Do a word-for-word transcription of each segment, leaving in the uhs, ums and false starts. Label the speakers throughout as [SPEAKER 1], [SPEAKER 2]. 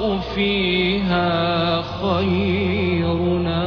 [SPEAKER 1] والأخلاق فيها خيرنا.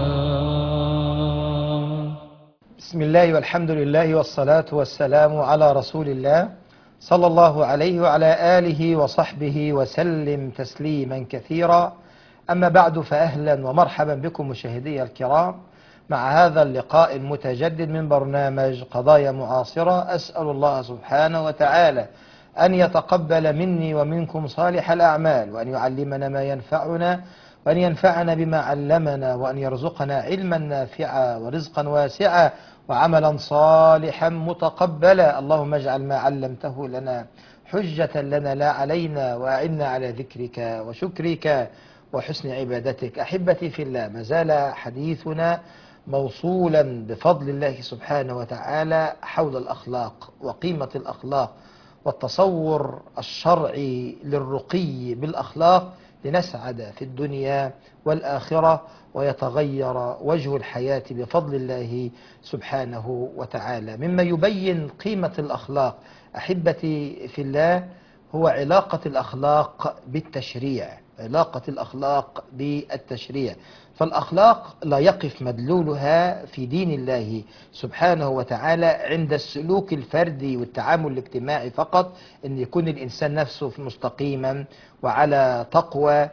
[SPEAKER 2] بسم الله والحمد لله والصلاة والسلام على رسول الله صلى الله عليه وعلى آله وصحبه وسلم تسليما كثيرا. أما بعد، فأهلا ومرحبا بكم مشاهدي الكرام مع هذا اللقاء المتجدد من برنامج قضايا معاصرة. أسأل الله سبحانه وتعالى أن يتقبل مني ومنكم صالح الأعمال، وأن يعلمنا ما ينفعنا، وأن ينفعنا بما علمنا، وأن يرزقنا علما نافعا ورزقا واسعا وعملا صالحا متقبلا. اللهم اجعل ما علمته لنا حجة لنا لا علينا، وأعنا على ذكرك وشكرك وحسن عبادتك. أحبتي في الله، ما زال حديثنا موصولا بفضل الله سبحانه وتعالى حول الأخلاق وقيمة الأخلاق والتصور الشرعي للرقي بالأخلاق لنسعد في الدنيا والآخرة ويتغير وجه الحياة بفضل الله سبحانه وتعالى. مما يبين قيمة الأخلاق أحبتي في الله هو علاقة الأخلاق بالتشريع، علاقة الأخلاق بالتشريع. فالأخلاق لا يقف مدلولها في دين الله سبحانه وتعالى عند السلوك الفردي والتعامل الاجتماعي فقط، أن يكون الإنسان نفسه مستقيما وعلى تقوى،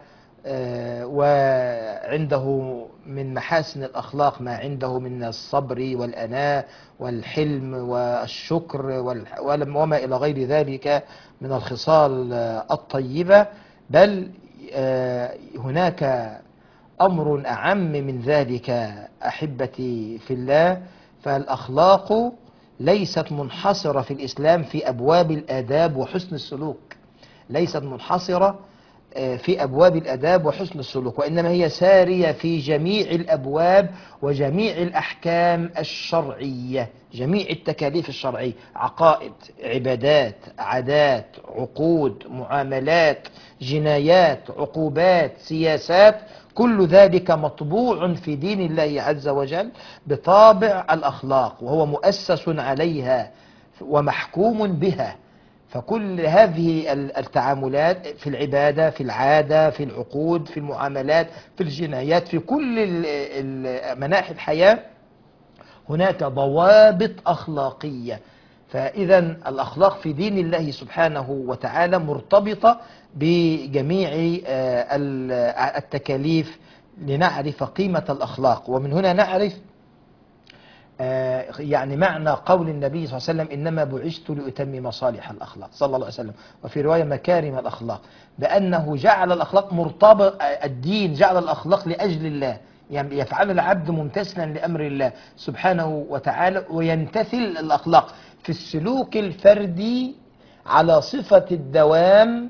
[SPEAKER 2] وعنده من محاسن الأخلاق ما عنده من الصبر والأناة والحلم والشكر وما إلى غير ذلك من الخصال الطيبة. بل هناك أمر أعم من ذلك أحبتي في الله، فالأخلاق ليست منحصرة في الإسلام في أبواب الآداب وحسن السلوك، ليست منحصرة في أبواب الآداب وحسن السلوك، وإنما هي سارية في جميع الأبواب وجميع الأحكام الشرعية، جميع التكاليف الشرعية، عقائد، عبادات، عادات، عقود، معاملات، جنايات، عقوبات، سياسات، كل ذلك مطبوع في دين الله عز وجل بطابع الأخلاق، وهو مؤسس عليها ومحكوم بها. فكل هذه التعاملات في العبادة، في العادة، في العقود، في المعاملات، في الجنايات، في كل مناحي الحياة هناك ضوابط أخلاقية. فإذا الأخلاق في دين الله سبحانه وتعالى مرتبطة بجميع التكاليف لنعرف قيمة الأخلاق. ومن هنا نعرف يعني معنى قول النبي صلى الله عليه وسلم: إنما بعثت لأتمم صالح الأخلاق، صلى الله عليه وسلم، وفي رواية مكارم الأخلاق، بأنه جعل الأخلاق مرتبط، الدين جعل الأخلاق لأجل الله، يعني يفعل العبد ممتثلا لأمر الله سبحانه وتعالى، ويمتثل الأخلاق في السلوك الفردي على صفة الدوام،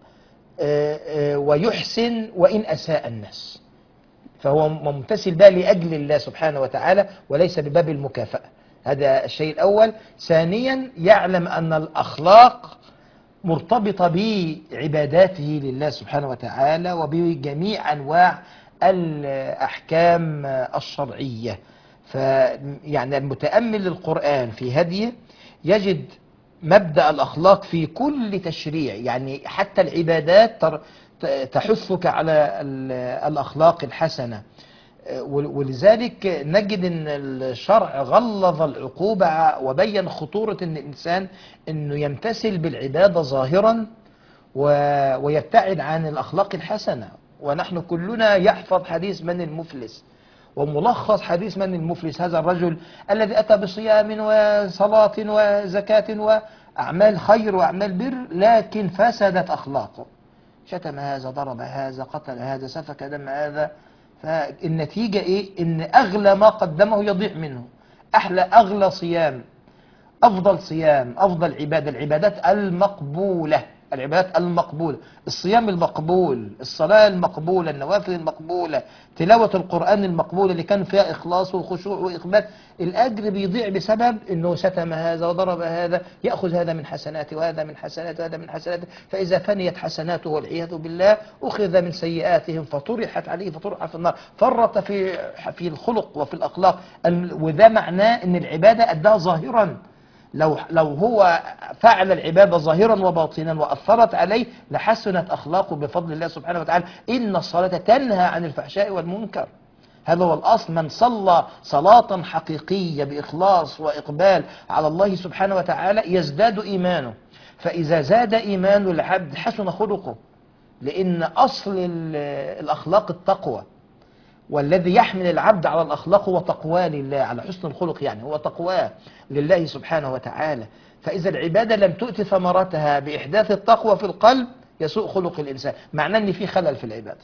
[SPEAKER 2] ويحسن وإن أساء الناس، فهو ممتثل ده لأجل الله سبحانه وتعالى وليس بباب المكافأة. هذا الشيء الأول. ثانيا، يعلم أن الأخلاق مرتبطة بعباداته لله سبحانه وتعالى وبجميع أنواع الأحكام الشرعية. فيعني المتأمل للقرآن في هديه يجد مبدأ الأخلاق في كل تشريع، يعني حتى العبادات تحثك على الأخلاق الحسنة. ولذلك نجد أن الشرع غلظ العقوبة وبين خطورة أن الإنسان أنه يمتثل بالعبادة ظاهرا ويبتعد عن الأخلاق الحسنة. ونحن كلنا يحفظ حديث من المفلس، وملخص حديث من المفلس: هذا الرجل الذي أتى بصيام وصلاة وزكاة وأعمال خير وأعمال بر، لكن فسدت أخلاقه، شتم هذا، ضرب هذا، قتل هذا، سفك دم هذا. فالنتيجة إيه؟ إن أغلى ما قدمه يضيع منه. أحلى أغلى صيام، أفضل صيام، أفضل عبادة، العبادات المقبولة، العبادات المقبولة، الصيام المقبول، الصلاة المقبولة، النوافل المقبولة، تلاوة القرآن المقبولة اللي كان فيها إخلاص وخشوع وإخبات، الأجر بيضيع بسبب أنه شتم هذا وضرب هذا، يأخذ هذا من حسناته وهذا من حسناته وهذا من حسناته، فإذا فنيت حسناته والعياذ بالله أخذ من سيئاتهم فطرحت عليه فطرح في النار. فرط في في الخلق وفي الأخلاق، وده معناه أن العبادة أداها ظاهرا، لو لو هو فعل العبادة ظاهرا وباطنا وأثرت عليه لحسنت أخلاقه بفضل الله سبحانه وتعالى. إن الصلاة تنهى عن الفحشاء والمنكر، هذا هو الأصل. من صلى صلاة حقيقية بإخلاص وإقبال على الله سبحانه وتعالى يزداد إيمانه، فإذا زاد إيمان العبد حسن خلقه، لأن أصل الأخلاق التقوى، والذي يحمل العبد على الأخلاق هو تقواه لله، على حسن الخلق يعني هو تقواه لله سبحانه وتعالى. فإذا العبادة لم تؤتي ثمرتها بإحداث التقوى في القلب يسوء خلق الإنسان، معناه أن في خلل في العبادة.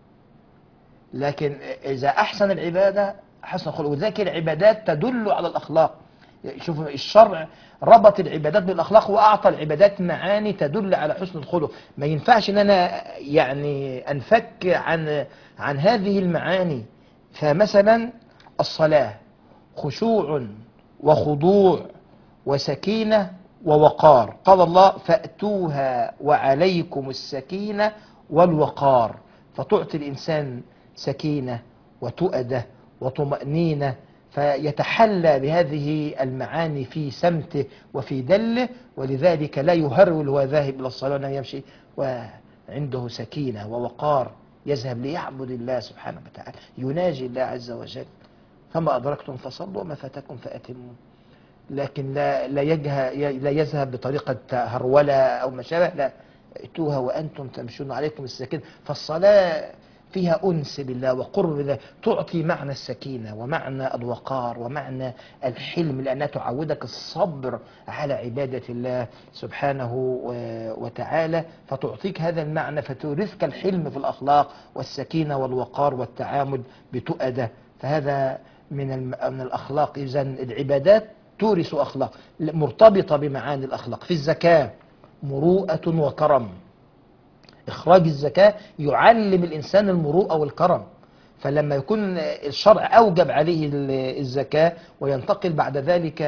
[SPEAKER 2] لكن إذا أحسن العبادة حسن خلق، وذلك العبادات تدل على الأخلاق. شوف الشرع ربط العبادات بالأخلاق وأعطى العبادات معاني تدل على حسن الخلق. ما ينفعش أن أنا يعني أنفك عن عن هذه المعاني. فمثلا الصلاة خشوع وخضوع وسكينة ووقار، قال الله فأتوها وعليكم السكينة والوقار، فتعطي الإنسان سكينة وتؤدة وطمأنينة، فيتحلى بهذه المعاني في سمته وفي دله، ولذلك لا يهرول وهو ذاهب إلى الصلاة وإنما يمشي وعنده سكينة ووقار، يذهب ليعبد الله سبحانه وتعالى، يناجي الله عز وجل. فما أدركتم فصلوا وما فاتكم فأتموا. لكن لا لا, لا يذهب بطريقة هرولة أو ما شابه، لا، ائتوها وأنتم تمشون عليكم السكينة. فالصلاة فيها أنس بالله وقرب بالله، تعطي معنى السكينة ومعنى الوقار ومعنى الحلم، لأنها تعودك الصبر على عبادة الله سبحانه وتعالى، فتعطيك هذا المعنى، فتورثك الحلم في الأخلاق والسكينة والوقار والتعامل بتؤدة. فهذا من من الأخلاق. إذن العبادات تورث أخلاق مرتبطة بمعاني الأخلاق. في الزكاة مروءة وكرم، إخراج الزكاة يعلم الإنسان المروءة والكرم. فلما يكون الشرع أوجب عليه الزكاة وينتقل بعد ذلك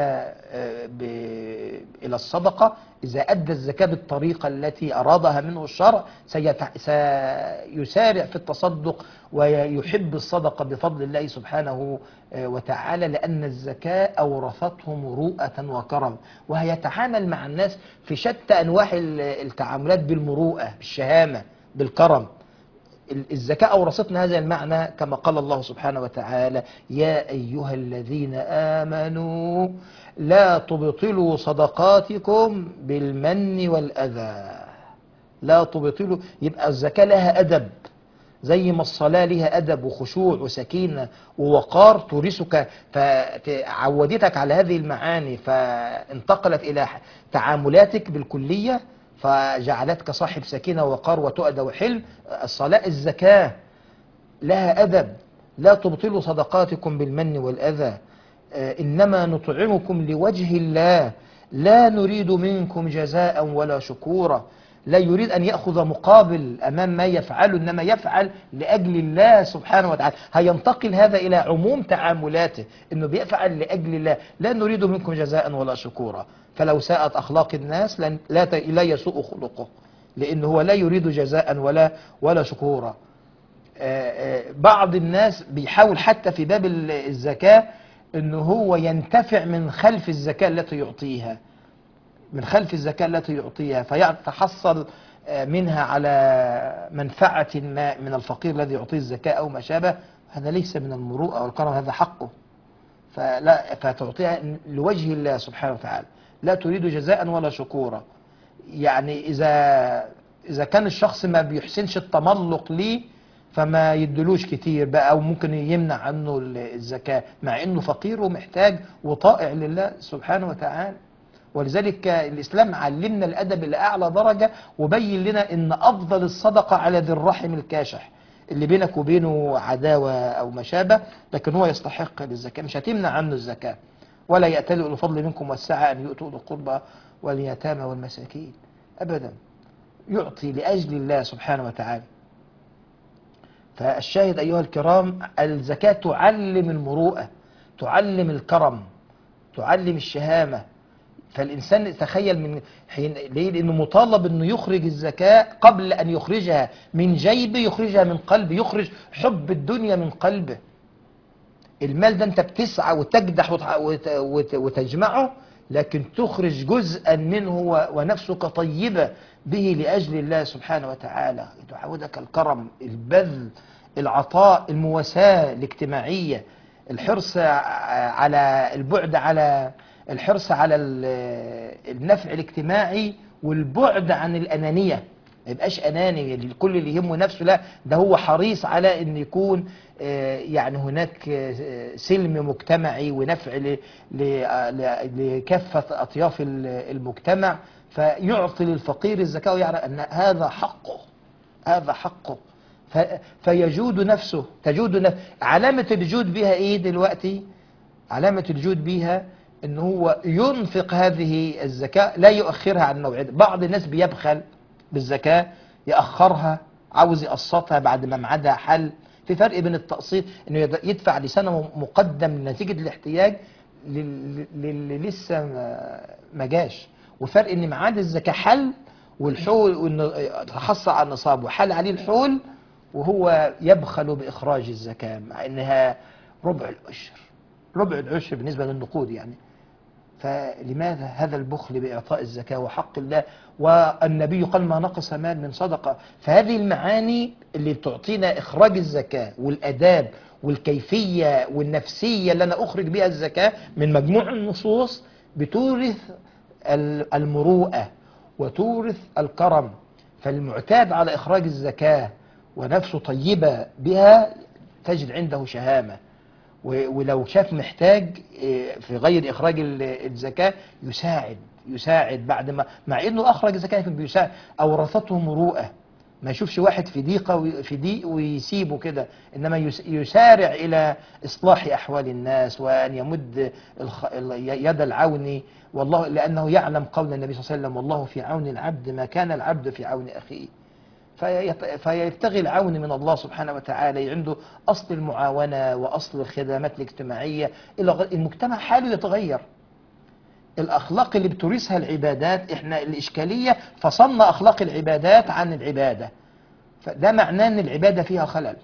[SPEAKER 2] إلى الصدقة، إذا أدى الزكاة بالطريقة التي أرادها منه الشرع سيسارع في التصدق ويحب الصدقة بفضل الله سبحانه وتعالى، لأن الزكاة أورثته مروءة وكرم، وهيتعامل مع الناس في شتى أنواع التعاملات بالمروءة، بالشهامة، بالكرم. الزكاة أورثتنا هذا المعنى كما قال الله سبحانه وتعالى يا أيها الذين آمنوا لا تبطلوا صدقاتكم بالمن والأذى. لا تبطلوا، يبقى الزكاة لها أدب، زي ما الصلاة لها أدب وخشوع وسكينة ووقار تورثك، فعودتك على هذه المعاني فانتقلت إلى تعاملاتك بالكلية فجعلتك صاحب سكينة ووقار وتؤدة وحلم. الصلاة الزكاة لها أدب، لا تبطلوا صدقاتكم بالمن والأذى، إنما نطعمكم لوجه الله لا نريد منكم جزاء ولا شكورا. لا يريد أن يأخذ مقابل أمام ما يفعله، إنما يفعل لأجل الله سبحانه وتعالى. هينتقل هذا إلى عموم تعاملاته، إنه بيفعل لأجل الله، لا نريد منكم جزاء ولا شكورا. فلو ساءت أخلاق الناس لا لا يسوء خلقه، لأنه هو لا يريد جزاء ولا ولا شكورا. بعض الناس بيحاول حتى في باب الزكاة إنه هو ينتفع من خلف الزكاة التي يعطيها، من خلف الزكاة التي يعطيها فيتحصل منها على منفعة ما من الفقير الذي يعطيه الزكاة أو ما شابه. هذا ليس من المروءة والكرم، هذا حقه، فلا فتعطيها لوجه الله سبحانه وتعالى، لا تريد جزاء ولا شكورا. يعني إذا إذا كان الشخص ما بيحسنش التملق ليه فما يدلوش كتير بقى، أو ممكن يمنع عنه الزكاة مع إنه فقير ومحتاج وطائع لله سبحانه وتعالى. ولذلك الإسلام علمنا الأدب لأعلى درجة، وبين لنا إن أفضل الصدقة على ذي الرحم الكاشح اللي بينك وبينه عداوة أو ما شابه، لكن هو يستحق للزكاة، مش هتمنع عنه الزكاة. ولا يأتل أولو الفضل منكم والسعة أن يؤتوا أولي القربى واليتامى والمساكين، أبدا، يعطي لأجل الله سبحانه وتعالى. فالشاهد أيها الكرام، الزكاة تعلم المروءة، تعلم الكرم، تعلم الشهامة. فالإنسان تخيل من حين ليه؟ لأنه مطالب أنه يخرج الزكاة قبل أن يخرجها من جيبه، يخرجها من قلبه، يخرج حب الدنيا من قلبه. المال ده أنت بتسعى وتجدح وتجمعه لكن تخرج جزءا منه و- ونفسك طيبة به لأجل الله سبحانه وتعالى، تعودك الكرم، البذل، العطاء، المواساة الاجتماعية، الحرص ع- على البعد على الحرص على ال- النفع الاجتماعي، والبعد عن الأنانية. ما يبقاش أناني كل اللي يهمه نفسه، لا، ده هو حريص على أن يكون آه، يعني هناك آه، سلم مجتمعي ونفع ل- ل- ل- لكافة أطياف ال- المجتمع، فيعطي للفقير الزكاة ويعرف أن هذا حقه، هذا حقه. ف- فيجود نفسه، تجود نفسه. علامة الجود بها إيه دلوقتي؟ علامة الجود بيها ان هو ينفق هذه الزكاة، لا يؤخرها عن موعدها. بعض الناس بيبخل بالزكاة، يأخرها، عاوز يقسطها بعد ما ميعادها حل. في فرق بين التقسيط انه يد- يدفع لسنة مقدم نتيجة الاحتياج لل- للي لسه ما- ما جاش، وفرق ان ميعاد الزكاة حل والحول، وانه تحصل على النصاب وحل عليه الحول وهو يبخل بإخراج الزكاة مع انها ربع العشر، ربع العشر بالنسبة للنقود يعني. فلماذا هذا البخل بإعطاء الزكاة وحق الله؟ والنبي قال ما نقص مال من صدقة. فهذه المعاني اللي بتعطينا إخراج الزكاة والأداب والكيفية والنفسية اللي أنا أخرج بها الزكاة من مجموع النصوص بتورث ال- المروءة وتورث الكرم. فالمعتاد على إخراج الزكاة ونفسه طيبة بها تجد عنده شهامة، و- ولو شاف محتاج إيه، في غير إخراج ال- الزكاة يساعد، يساعد بعد ما، مع إنه أخرج الزكاة لكن بيساعد. أورثته مروءة، ما يشوفش واحد في ضيقة وي- في ضيق ويسيبه كده، إنما يس- يسارع إلى إصلاح أحوال الناس وأن يمد الخ- ال- يد العون. والله لأنه يعلم قول النبي صلى الله عليه وسلم والله في عون العبد ما كان العبد في عون أخيه. فيت- فيبتغي العون من الله سبحانه وتعالى، عنده أصل المعاونة وأصل الخدمات الاجتماعية. إلى غ- المجتمع حاله يتغير. الأخلاق اللي بتورثها العبادات، إحنا الإشكالية فصلنا أخلاق العبادات عن العبادة، فده معناه أن العبادة فيها خلل.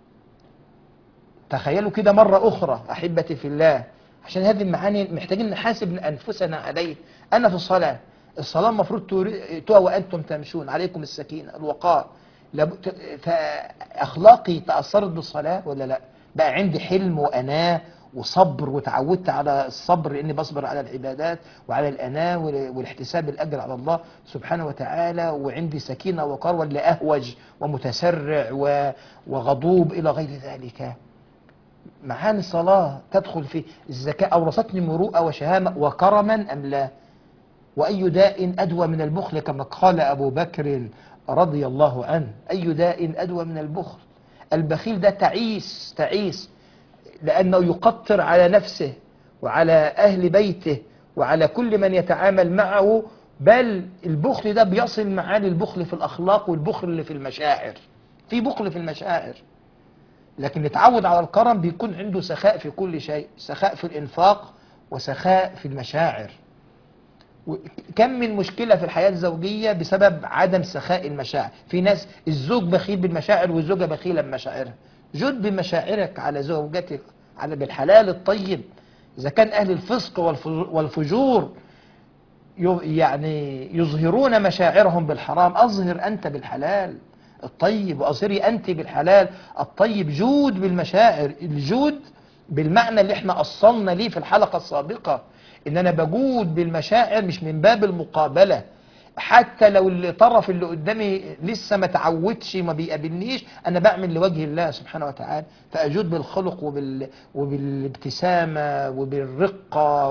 [SPEAKER 2] تخيلوا كده مرة أخرى أحبتي في الله، عشان هذه المعاني محتاجين نحاسب أنفسنا عليه. أنا في الصلاة، الصلاة المفروض تؤتوا وأنتم تمشون، عليكم السكينة الوقار. لاب- فأخلاقي تأثرت بالصلاة ولا لا؟ بقى عندي حلم وأناة وصبر، وتعودت على الصبر لأني بصبر على العبادات وعلى الأناة وال- والاحتساب الأجر على الله سبحانه وتعالى، وعندي سكينة ووقار، ولا أهوج ومتسرع و- وغضوب إلى غير ذلك. معاني الصلاة تدخل في الزكاة. أورثتني مروءة وشهامة وكرما أم لا؟ وأي داء أدوى من البخل كما قال أبو بكر رضي الله عنه، أي داء أدوى من البخل؟ البخيل ده تعيس، تعيس لأنه يقطر على نفسه وعلى أهل بيته وعلى كل من يتعامل معه. بل البخل ده بيصل معاه للبخل في الأخلاق والبخل اللي في المشاعر. في بخل في المشاعر، لكن نتعود على الكرم بيكون عنده سخاء في كل شيء، سخاء في الإنفاق وسخاء في المشاعر. كم من مشكلة في الحياة الزوجية بسبب عدم سخاء المشاعر. في ناس الزوج بخيل بالمشاعر والزوجة بخيلة بمشاعرها. جد بمشاعرك على زوجتك، على بالحلال الطيب. إذا كان أهل الفسق والفجور والفجور يعني يظهرون مشاعرهم بالحرام، أظهر أنت بالحلال الطيب، وأظهري أنت بالحلال الطيب. جود بالمشاعر، الجود بالمعنى اللي احنا أصلنا ليه في الحلقة السابقة، إن أنا بجود بالمشاعر مش من باب المقابلة. حتى لو الطرف اللي قدامي لسه ما تعودش ما بيقابلنيش، انا بعمل لوجه الله سبحانه وتعالى، فاجود بالخلق وبال... وبالابتسامه وبالرقه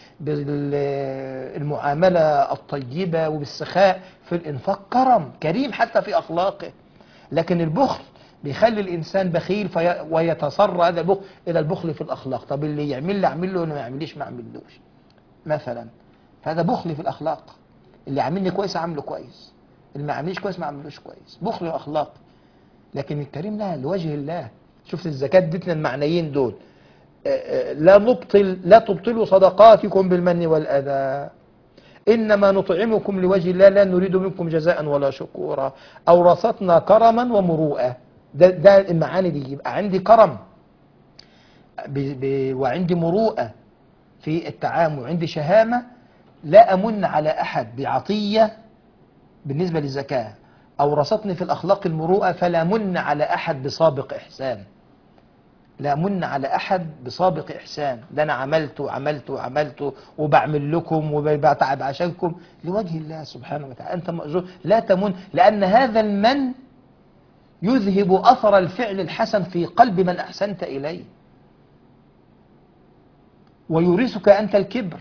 [SPEAKER 2] وبالمعامله الطيبه وبالسخاء في الانفاق. كرم كريم حتى في اخلاقه. لكن البخل بيخلي الانسان بخيل في... ويتسرى هذا البخل الى البخل في الاخلاق. طب اللي يعمل لي اعمل له، واللي ما يعمليش ما اعملوش مثلا. فهذا بخل في الاخلاق. اللي عاملني كويس عامله كويس، اللي ما عامليش كويس ما عاملوش كويس. بخل واخلاق. لكن الكريم لا، لوجه الله. شفت الزكاة ادتنا المعنيين دول. آه، آه، لا نبطل، لا تبطلوا صدقاتكم بالمن والأذى، إنما نطعمكم لوجه الله لا نريد منكم جزاء ولا شكورا. أورثتنا كرما ومروءة. ده, ده المعاني دي. يبقى عندي كرم ب ب وعندي مروءة في التعامل، وعندي شهامة لا أمن على أحد بعطية بالنسبة للزكاة أورثتني في الأخلاق المروءة، فلا من على أحد بسابق إحسان. لا من على أحد بسابق إحسان، ده أنا عملت وعملت وعملت وبعمل لكم وبتعب عشانكم لوجه الله سبحانه وتعالى، أنت مأجور. لا تمن، لأن هذا المن يذهب أثر الفعل الحسن في قلب من أحسنت إليه، ويورثك أنت الكبر.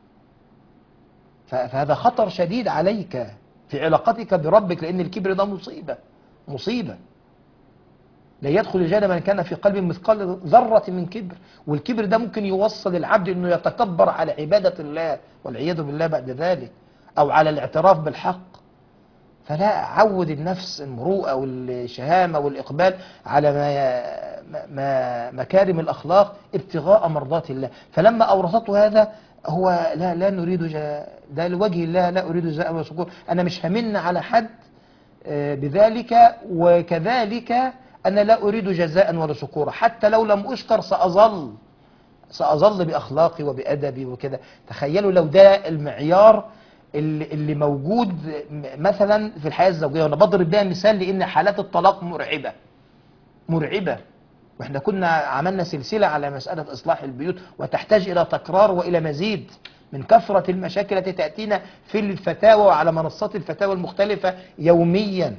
[SPEAKER 2] فهذا خطر شديد عليك في علاقتك بربك، لأن الكبر ده مصيبة مصيبة. لا يدخل الجنة من كان في قلبه مثقال ذرة من كبر، والكبر ده ممكن يوصل العبد أنه يتكبر على عبادة الله والعياذ بالله بعد ذلك، أو على الاعتراف بالحق. فلا، عود النفس المروءة والشهامة والإقبال على ما ما مكارم الأخلاق ابتغاء مرضات الله. فلما أورثته هذا، هو لا لا نريد ده لوجه الله، لا أريد جزاء ولا شكور. أنا مش همن على حد بذلك، وكذلك أنا لا أريد جزاء ولا شكورا. حتى لو لم أشكر سأظل سأظل بأخلاقي وبأدبي وكده. تخيلوا لو ده المعيار اللي, اللي موجود مثلا في الحياة الزوجية، وأنا بضرب بها مثال لأن حالات الطلاق مرعبة مرعبة. واحنا كنا عملنا سلسلة على مسألة إصلاح البيوت، وتحتاج إلى تكرار وإلى مزيد من كثرة المشاكل التي تأتينا في الفتاوى وعلى منصات الفتاوى المختلفة يوميا،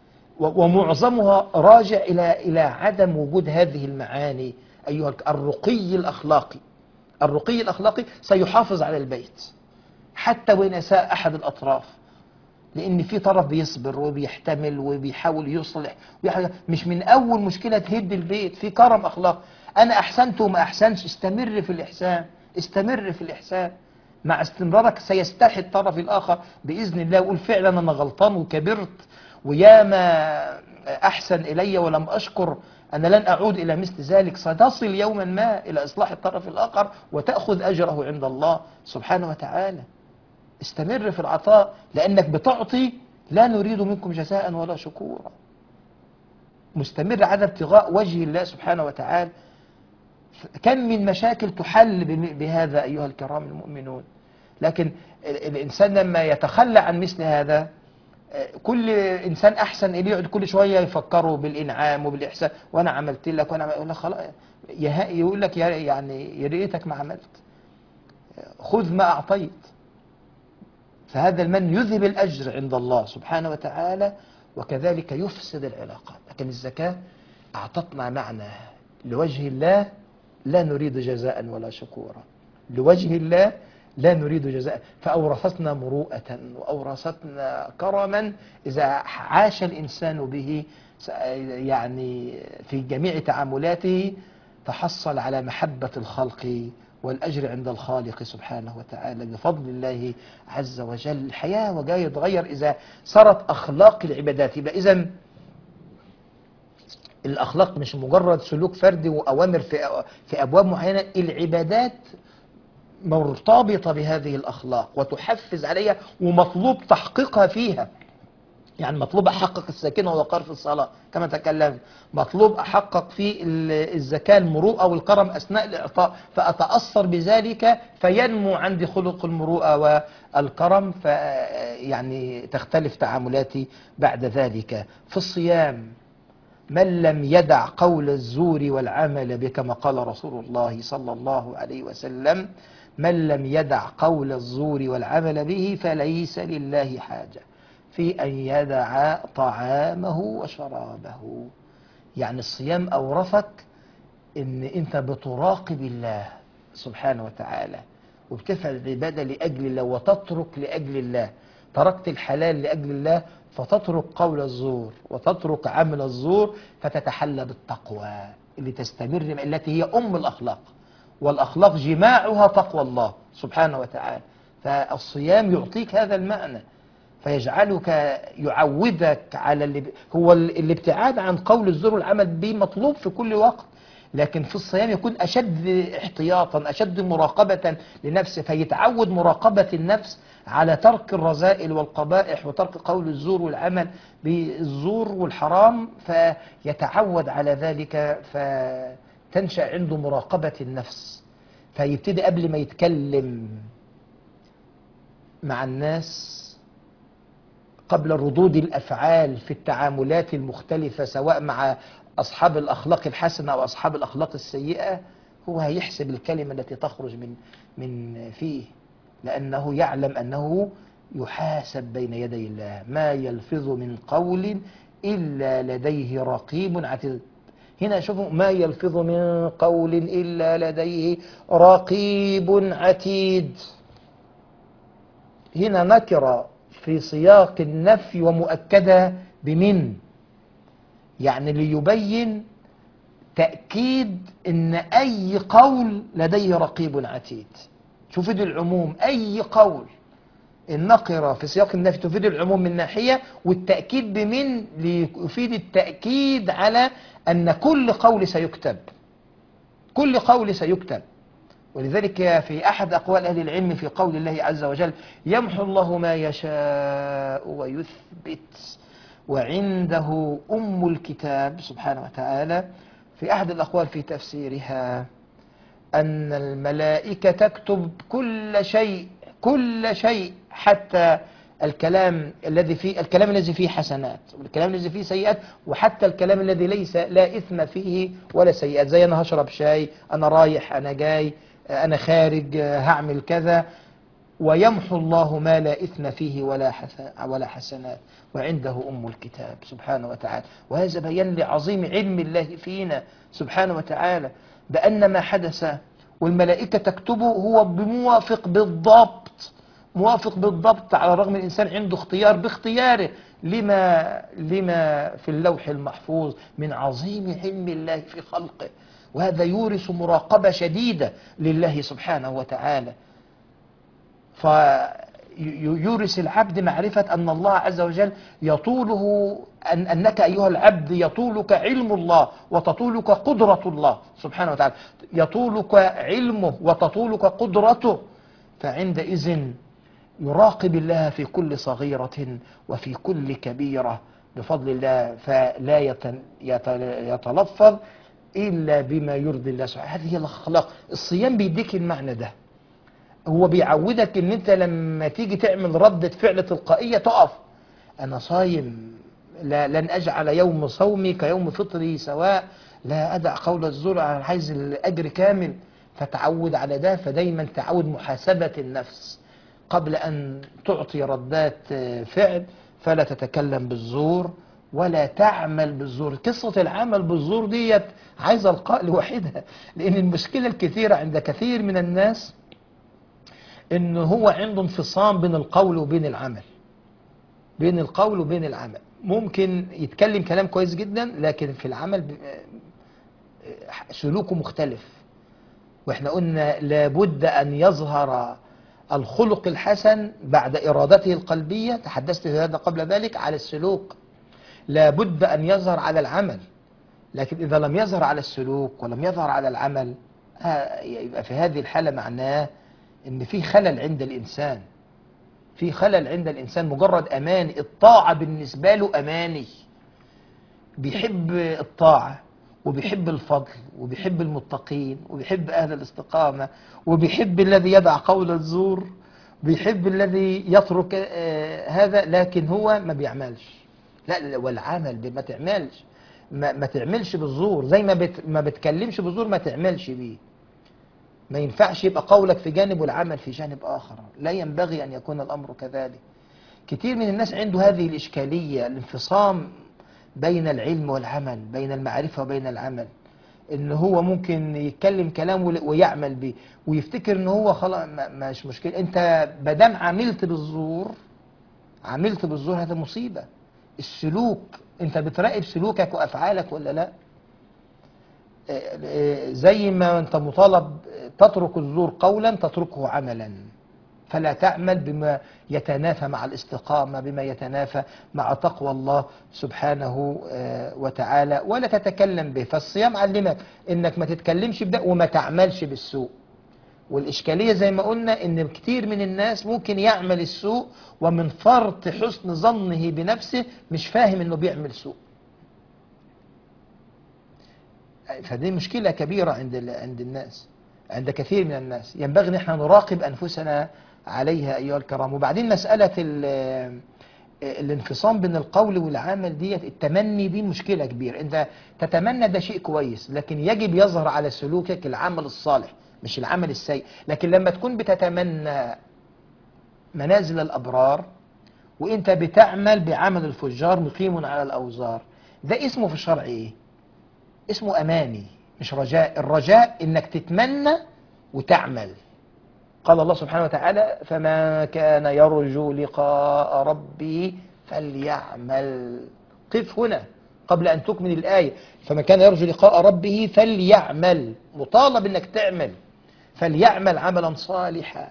[SPEAKER 2] ومعظمها راجع إلى إلى عدم وجود هذه المعاني. أيها الرقي الأخلاقي الرقي الأخلاقي سيحافظ على البيت حتى وإن أساء أحد الأطراف، لأن في طرف بيصبر وبيحتمل وبيحاول يصلح، مش من أول مشكلة تهد البيت. في كرم أخلاق، أنا أحسنت وما أحسنش، استمر في الإحسان استمر في الإحسان. مع استمرارك سيستحي الطرف الآخر بإذن الله، يقول فعلا أنا غلطان وكبرت ويا ما أحسن إلي ولم أشكر، أنا لن أعود إلى مثل ذلك. ستصل يوما ما إلى إصلاح الطرف الآخر وتأخذ أجره عند الله سبحانه وتعالى. استمر في العطاء، لأنك بتعطي لا نريد منكم جزاء ولا شكورا. مستمر على ابتغاء وجه الله سبحانه وتعالى. كم من مشاكل تحل بهذا أيها الكرام المؤمنون. لكن الإنسان لما يتخلى عن مثل هذا، كل إنسان أحسن إليه يقعد كل شوية يفكره بالإنعام وبالإحسان، وأنا عملت لك وأنا يقول لك خلاص، يقول لك يعني يا ريتك ما عملت، خذ ما أعطيت. فهذا المن يذهب الأجر عند الله سبحانه وتعالى، وكذلك يفسد العلاقات. لكن الزكاة أعطتنا معنى لوجه الله، لا نريد جزاء ولا شكورا، لوجه الله لا نريد جزاء. فأورثتنا مروءة وأورثتنا كرما إذا عاش الإنسان به يعني في جميع تعاملاته، تحصل على محبة الخلق والأجر عند الخالق سبحانه وتعالى بفضل الله عز وجل. الحياة وجاي يتغير إذا صارت أخلاق العبادات. يبقى إذن الأخلاق مش مجرد سلوك فردي وأوامر في في أبواب معينة، العبادات مرتبطة بهذه الأخلاق وتحفز عليها، ومطلوب تحقيقها فيها. يعني مطلوب أحقق السكينة والوقار في الصلاة كما تكلمت، مطلوب أحقق في الزكاة المروءة والكرم أثناء الإعطاء، فأتأثر بذلك فينمو عندي خلق المروءة والكرم، فيعني تختلف تعاملاتي بعد ذلك. في الصيام، من لم يدع قول الزور والعمل به، كما قال رسول الله صلى الله عليه وسلم: من لم يدع قول الزور والعمل به فليس لله حاجة في أن يدع طعامه وشرابه. يعني الصيام أورثك إن أنت بتراقب الله سبحانه وتعالى، وبتفعل العبادة لأجل الله وتترك لأجل الله. تركت الحلال لأجل الله فتترك قول الزور وتترك عمل الزور، فتتحلى بالتقوى اللي تستمر، التي هي أم الأخلاق، والأخلاق جماعها تقوى الله سبحانه وتعالى. فالصيام يعطيك هذا المعنى، فيجعلك يعودك على اللي هو الابتعاد عن قول الزور والعمل به مطلوب في كل وقت، لكن في الصيام يكون أشد احتياطا، أشد مراقبة لنفسه، فيتعود مراقبة النفس على ترك الرذائل والقبائح وترك قول الزور والعمل بالزور والحرام، فيتعود على ذلك، فتنشأ عنده مراقبة النفس، فيبتدي قبل ما يتكلم مع الناس قبل ردود الأفعال في التعاملات المختلفة، سواء مع أصحاب الأخلاق الحسنة أو أصحاب الأخلاق السيئة، هو هيحسب الكلمة التي تخرج من من فيه، لأنه يعلم أنه يحاسب بين يدي الله. ما يلفظ من قول إلا لديه رقيب عتيد. هنا شوفوا، ما يلفظ من قول إلا لديه رقيب عتيد. هنا نكرة في سياق النفي ومؤكدة بمن، يعني ليبين تأكيد إن أي قول لديه رقيب عتيد. تفيد العموم، أي قول. النقرة في سياق النفي تفيد العموم من ناحية، والتأكيد بمن ليفيد التأكيد على أن كل قول سيكتب، كل قول سيكتب. ولذلك في أحد أقوال أهل العلم في قول الله عز وجل: يمحو الله ما يشاء ويثبت وعنده أم الكتاب، سبحانه وتعالى، في أحد الأقوال في تفسيرها أن الملائكة تكتب كل شيء، كل شيء، حتى الكلام الذي فيه الكلام الذي فيه حسنات، والكلام الذي فيه سيئات، وحتى الكلام الذي ليس لا إثم فيه ولا سيئات، زي أنا هشرب شاي، أنا رايح، أنا جاي، أنا خارج، هعمل كذا. ويمحو الله ما لا إثم فيه ولا ولا حسنات وعنده أم الكتاب، سبحانه وتعالى. وهذا بيان لعظيم علم الله فينا سبحانه وتعالى، بأن ما حدث والملائكة تكتبه هو بموافق بالضبط، موافق بالضبط، على الرغم الإنسان عنده اختيار باختياره لما لما في اللوح المحفوظ من عظيم علم الله في خلقه. وهذا يورث مراقبة شديدة لله سبحانه وتعالى، فيورث العبد معرفة أن الله عز وجل يطوله، أن أنك أيها العبد يطولك علم الله وتطولك قدرة الله سبحانه وتعالى، يطولك علمه وتطولك قدرته. فعندئذ يراقب الله في كل صغيرة وفي كل كبيرة بفضل الله، فلا يتلفظ إلا بما يرضي الله سبحانه. هذه هي الأخلاق. الصيام بيديك المعنى ده، هو بيعودك ان انت لما تيجي تعمل ردة فعل تلقائية تقف. انا صايم، لا لن اجعل يوم صومي كيوم فطري سواء، لا ادع قول الزور على حيز الاجر كامل. فتعود على ده، فدايما تعود محاسبة النفس قبل ان تعطي ردات فعل، فلا تتكلم بالزور ولا تعمل بالزور. قصة العمل بالزور ديت عايزة القاء لوحدها، لان المشكلة الكثيرة عند كثير من الناس ان هو عنده انفصام بين القول وبين العمل، بين القول وبين العمل. ممكن يتكلم كلام كويس جدا، لكن في العمل سلوكه مختلف. واحنا قلنا لابد ان يظهر الخلق الحسن بعد ارادته القلبية، تحدثت في هذا قبل ذلك، على السلوك. لابد ان يظهر على العمل، لكن اذا لم يظهر على السلوك ولم يظهر على العمل، يبقى في هذه الحالة معناه ان في خلل عند الانسان، في خلل عند الانسان. مجرد اماني، الطاعة بالنسبة له اماني، بيحب الطاعة وبيحب الفضل وبيحب المتقين وبيحب اهل الاستقامة وبيحب الذي يدع قول الزور، بيحب الذي يترك آه هذا، لكن هو ما بيعملش. لا، والعمل ما تعملش، ما, ما تعملش بالزور، زي ما بت ما بتكلمش بالزور ما تعملش بيه. ما ينفعش يبقى قولك في جانب والعمل في جانب آخر، لا ينبغي أن يكون الأمر كذلك. كتير من الناس عنده هذه الإشكالية، الانفصام بين العلم والعمل، بين المعرفة وبين العمل. إن هو ممكن يتكلم كلام ويعمل به ويفتكر إن هو خلاص مش مشكلة. أنت بدام عملت بالزور، عملت بالزور، هذا مصيبة. السلوك، أنت بتراقب سلوكك وأفعالك ولا لا؟ زي ما أنت مطالب تترك الزور قولا تتركه عملا، فلا تعمل بما يتنافى مع الاستقامة، بما يتنافى مع تقوى الله سبحانه وتعالى، ولا تتكلم به. فالصيام علمك انك ما تتكلمش بده وما تعملش بالسوء. والإشكالية زي ما قلنا ان كتير من الناس ممكن يعمل السوء ومن فرط حسن ظنه بنفسه مش فاهم انه بيعمل سوء. فدي مشكلة كبيرة عند عند الناس، عند كثير من الناس. ينبغي ان احنا نراقب انفسنا عليها أيها الكرام. وبعدين مسألة الانفصام بين القول والعمل ديت، التمني دي مشكلة كبيرة. انت تتمنى ده شيء كويس، لكن يجب يظهر على سلوكك العمل الصالح مش العمل السيء. لكن لما تكون بتتمنى منازل الأبرار وانت بتعمل بعمل الفجار مقيم على الأوزار، ده اسمه في الشرع ايه؟ اسمه أماني مش رجاء. الرجاء انك تتمنى وتعمل. قال الله سبحانه وتعالى: فما كان يرجو لقاء ربه فليعمل. قف هنا قبل أن تكمل الآية. فما كان يرجو لقاء ربه فليعمل، مطالب أنك تعمل. فليعمل عملا صالحا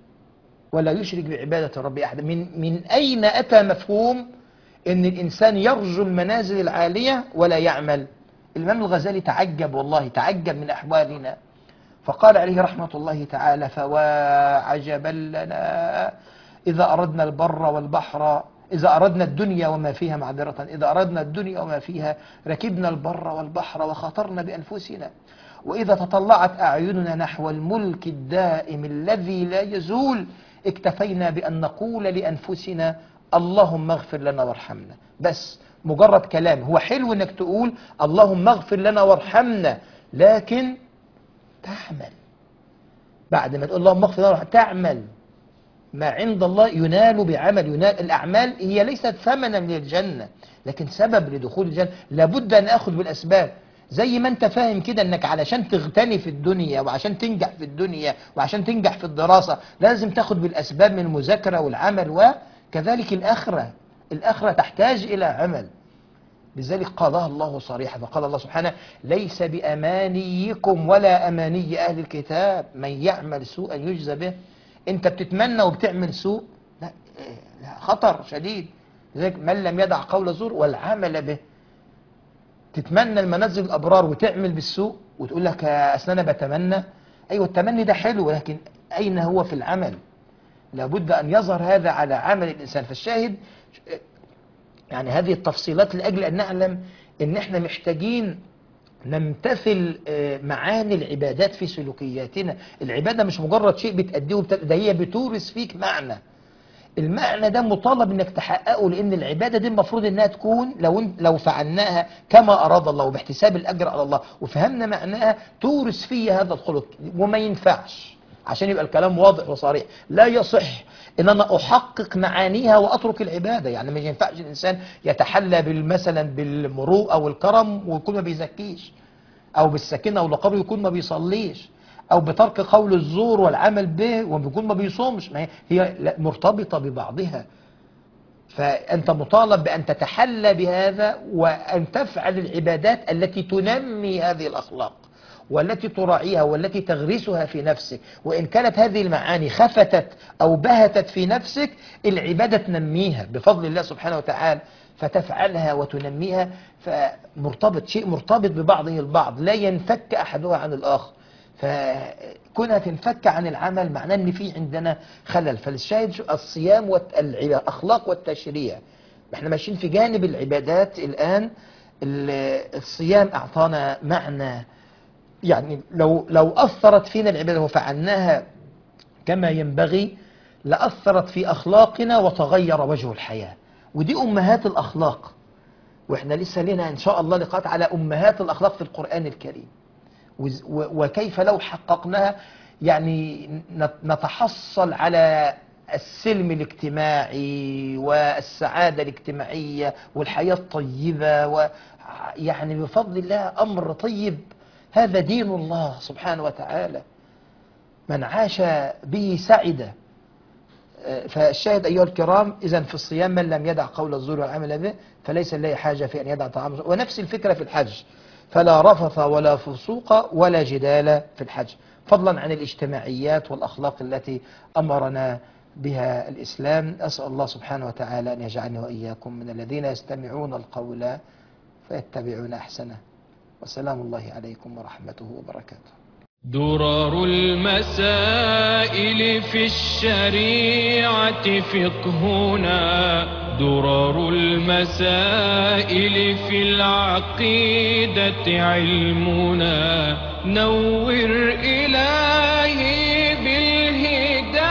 [SPEAKER 2] ولا يشرك بعبادة ربه أحد. من, من أين أتى مفهوم أن الإنسان يرجو المنازل العالية ولا يعمل؟ الإمام الغزالي تعجب، والله تعجب من أحوالنا، فقال عليه رحمة الله تعالى: فوا عجبا لنا إذا أردنا البر والبحر، إذا أردنا الدنيا وما فيها معذرة، إذا أردنا الدنيا وما فيها ركبنا البر والبحر وخطرنا بأنفسنا، وإذا تطلعت أعيننا نحو الملك الدائم الذي لا يزول اكتفينا بأن نقول لأنفسنا اللهم اغفر لنا وارحمنا. بس مجرد كلام. هو حلو انك تقول اللهم اغفر لنا وارحمنا، لكن تعمل. بعد ما تقول اللهم اغفر لنا تعمل. ما عند الله ينال بعمل. ينال. الأعمال هي ليست ثمنا للجنة، لكن سبب لدخول الجنة. لابد أن أخذ بالأسباب. زي ما أنت فاهم كده أنك علشان تغتني في الدنيا وعشان تنجح في الدنيا وعشان تنجح في الدراسة لازم تاخد بالأسباب من المذاكرة والعمل، وكذلك الآخرة. الآخرة تحتاج إلى عمل. لذلك قالها الله صريحة، فقال الله سبحانه: ليس بأمانيكم ولا أماني أهل الكتاب من يعمل سوءا يجزى به. أنت بتتمنى وبتعمل سوء، لا, لا خطر شديد. لذلك من لم يدع قول الزور والعمل به. تتمنى المنازل الأبرار وتعمل بالسوء وتقول لك أصل أنا بتمنى. أيوة التمني ده حلو، لكن أين هو في العمل؟ لابد أن يظهر هذا على عمل الإنسان. فالشاهد يعني هذه التفصيلات لأجل أن نعلم أن احنا محتاجين نمتثل معاني العبادات في سلوكياتنا. العبادة مش مجرد شيء بتأديه وبتأديه، ده هي بتورث فيك معنى. المعنى ده مطالب انك تحققه، لأن العبادة دي المفروض انها تكون لو لو فعلناها كما أراد الله وباحتساب الأجر على الله وفهمنا معناها تورث فيه هذا الخلق. وما ينفعش، عشان يبقى الكلام واضح وصريح، لا يصح ان انا احقق معانيها واترك العبادة. يعني ما ينفعش الانسان يتحلى مثلا بالمروءه والكرم ويكون ما بيزكيش، او بالسكينه والوقار ويكون ما بيصليش، او بترك قول الزور والعمل به ويكون ما بيصومش. ما هي, هي مرتبطه ببعضها. فانت مطالب بان تتحلى بهذا وان تفعل العبادات التي تنمي هذه الاخلاق والتي تراعيها والتي تغرسها في نفسك. وإن كانت هذه المعاني خفتت أو بهتت في نفسك، العبادة تنميها بفضل الله سبحانه وتعالى، فتفعلها وتنميها. فمرتبط، شيء مرتبط ببعضه البعض، لا ينفك أحدها عن الآخر. فكونها تنفك عن العمل معناه أن في عندنا خلل. فالشاهد الصيام والأخلاق والتشريع. احنا ماشيين في جانب العبادات الآن. الصيام أعطانا معنى، يعني لو لو أثرت فينا العبادة وفعلناها كما ينبغي لأثرت في أخلاقنا وتغير وجه الحياة. ودي أمهات الأخلاق، وإحنا لسه لنا إن شاء الله لقاءات على أمهات الأخلاق في القرآن الكريم، وكيف لو حققناها يعني نتحصل على السلم الاجتماعي والسعادة الاجتماعية والحياة الطيبة. ويعني بفضل الله أمر طيب. هذا دين الله سبحانه وتعالى، من عاش به سعد. فالشاهد أيها الكرام، إذن في الصيام من لم يدع قول الزور والعمل به فليس لله حاجة في أن يدع طعام. ونفس الفكرة في الحج، فلا رفث ولا فسوق ولا جدال في الحج، فضلا عن الاجتماعيات والأخلاق التي أمرنا بها الإسلام. أسأل الله سبحانه وتعالى أن يجعلني وإياكم من الذين يستمعون القول فيتبعون أحسنه. وسلام الله عليكم ورحمته وبركاته.
[SPEAKER 1] درر المسائل في الشريعة فقهنا، درر المسائل في العقيدة علمنا. نور إلهي